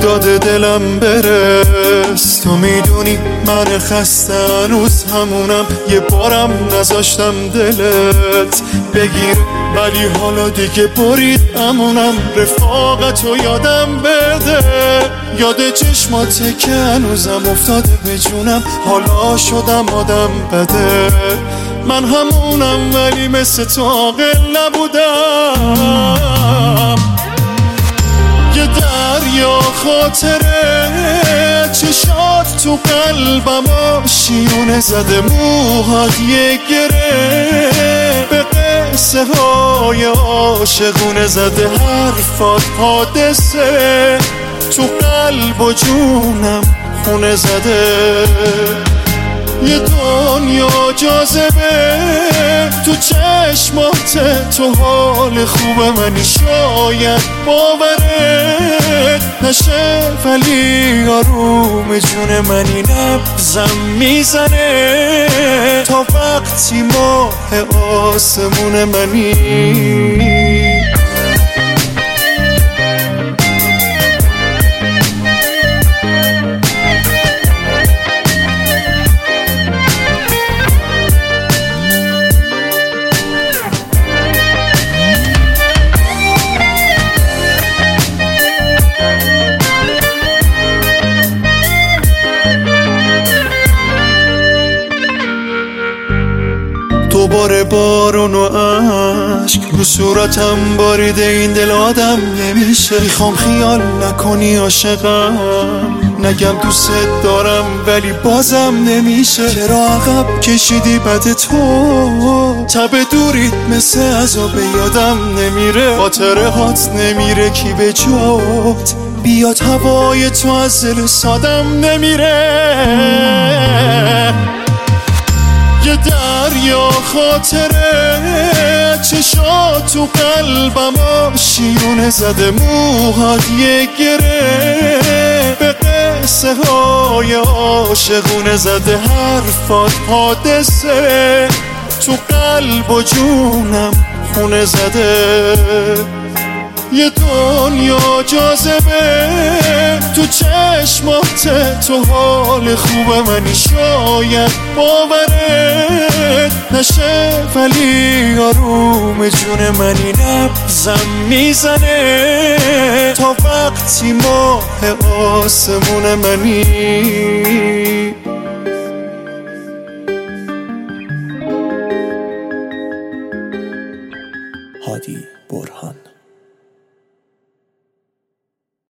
یاد دلم برس. تو میدونی من خسته هنوز همونم، یه بارم نذاشتم دلت بگیر، ولی حالا دیگه برید امونم. رفاقتو یادم بده، یاد چشماته که هنوزم افتاده به جونم. حالا شدم آدم بده، من همونم ولی مثل تو عاقل نبودم. یه دریا خاطره چشات تو قلبم آشیونه زده، موهات یه گره به قصه های عاشقونه زده، حرفات حادثه تو قلب و جونم خونه زده. یه دنیا جاذبه تو چشمات، تو حال خوب منی، شاید باورت نشه ولی آروم جون منی. نبضم میزنه تا وقتی ماه آسمون منی. دوباره بارون و عشق رو صورتم باریده، این دل آدم نمیشه. میخوام خیال نکنی عاشقم، نگم دوست دارم ولی بازم نمیشه. چرا عقب کشیدی بعد تو؟ تب دوریت مثل عذاب یادم نمیره، خاطره هات نمیره کی به جات بیاد، هوای تو از دل سادم نمیره. یه دریا خاطره چشات تو قلبم آشیونه زده، موهات یه گره به قصه های عاشقونه زده، حرفات حادثه تو قلب و جونم خونه زده. یه دنیا جاذبه تو چشمات، تو حال خوب منی، شاید باورت نشه ولی آروم جون منی. نبضم میزنه تا وقتی ماه آسمون منی. هادی برهان.